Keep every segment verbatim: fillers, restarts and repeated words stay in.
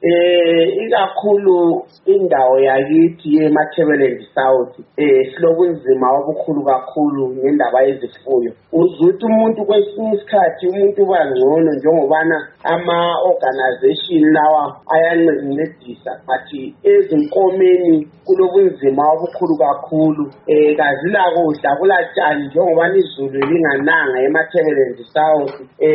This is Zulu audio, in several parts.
Eh ikakhulu indawo yakithi yeMathebeleland South eh silobunzima obukhulu kakhulu ngendaba yezifuyo. Uzuthi umuntu kwesinye isikhathi umuntu ubangcono njengobana ama organization lawa ayancedisa but ezinkomeni kulobunzima obukhulu kakhulu eh kazila kudla kulatshani njengobana izulu lingananga eMathebeleland South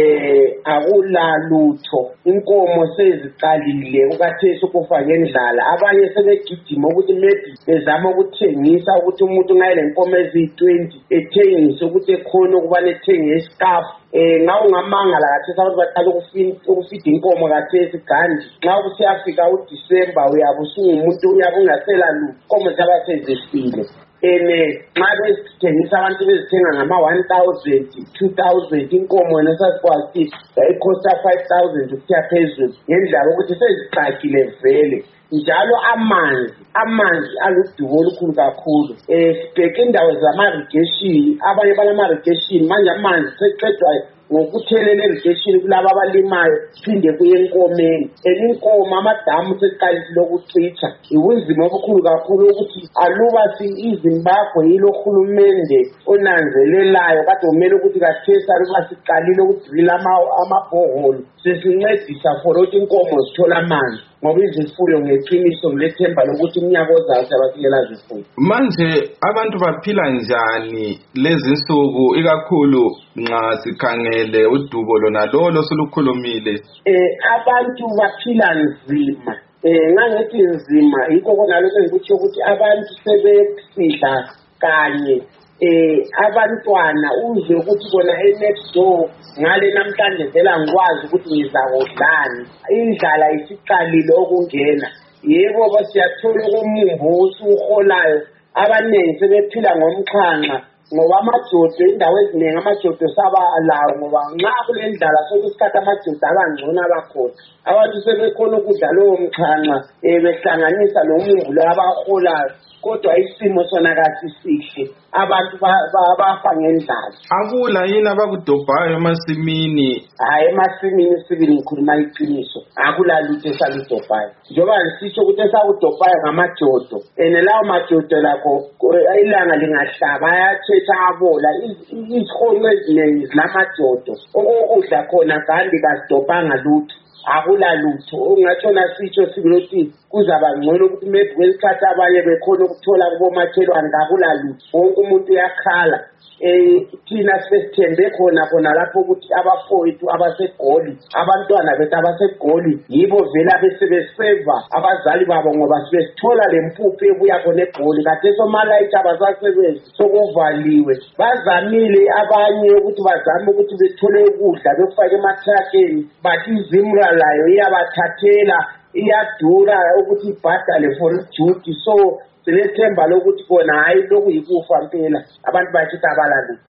eh akula lutho inkomo seziqalile ukathesa ukufa ngendlala abanye sebegijima ukuthi maybe bezama ukuthengisa ukuthi umuntu ngayile nkomo ezi-twenty ethengisa ukuthi ekhona ukubana ethenge iscarf eh ngawo ngamangala kathesa abantu baqala ukufida inkomo kathesa igandi nxa kusiyafika uDisember uyabusungumuntu uyabungasela lu inkomo zaba sezifile ene nxa besithengisa abantu bezithenga ngama one thousand two thousand inkomo nesasikwazi ikhosta five thousand ukuya phezulu ngendlela ukuthi seziqakile vele njalo amanzi amanzi aludubo olukhulu kakhulu eh sibheke indawo zama-irrigation abanye balama-irrigation manje amanzi seqedwa ngokuthelela irrigation kulabo abalimayo phinde kuye enkomeni elinkomo amadamu seqalisile ukucitha ubunzima obukhulu kakhulu ukuthi aluba iZimbabwe yilo hulumende onanzelelayo kade kumele ukuthi kathesa aluba siqalile ukudrila amabhoholo sesincedisa for ukuthi inkomo zithola amanzi ngoba izifuyo ngeqiniso ngilethemba lokuthi umnyaka ozayo siyabafikela zifuyo. Manje abantu baphila njani lezi nsuku ikakhulu nxa sikhangele udubo lona lolo solukhulumile? Eh abantu baphila nzima eh ngangithi nzima yikho kona lokho engikuthi ukuthi abantu sebesidla kanye eh abantwana uze ukuthi kona e-next door ngale namhlanje vela ngikwazi ukuthi ngizakudlani indlala isiqalile okungena yebo basiyathola kumumbu usuholayo abanengi sebephila ngomxhanxa ngoba amajodo indawo eziningi amajodo sabalawo ngoba nxa kule ndlala sokusikhathi amajodo abangcono abakhona abantu sebekhona ukudla lowo mxhanxa um behlanganisa nomumbu lo abaholayo kodwa isimo sona kasisihle abantu bafa ngendlala. Akula yini abakudobhayo emasimini? Hayi emasimini sibili ngikhuluma iqiniso akula lutho esaludobhayo njengoba ngisitsho ukuthi esakudobhayo ngamajodo ene lawo majodo lakho ilanga lingahlaba ayathetha abola izihonqo eziningi zilamajodo okudla khona kanti kasidobhanga lutho akula lutho ungatshona sitsho sibilothi kuzaba ngcono ukuthi maybe kwesikhathi abanye bekhona ukuthola kubomakhelwane kakula lutho wonke umuntu uyakhala eh thina sesithembe khona khona lapho ukuthi abafowethu abasegoli abantwana bethu abasegoli yibo vela besebeseva abazali babo ngoba sibesithola lempuphu ebuya khona egoli kade somalayithi abasasebenzi sokuvaliwe bazamile abanye ukuthi bazame ukuthi bethole ukudla bekufake ematrakeni bathi izimra layo iyabathathela iyadura ukuthi ibhadale for duty so silethemba lokuthi kona hayi lokuyikufa impela abantu bathi abalali.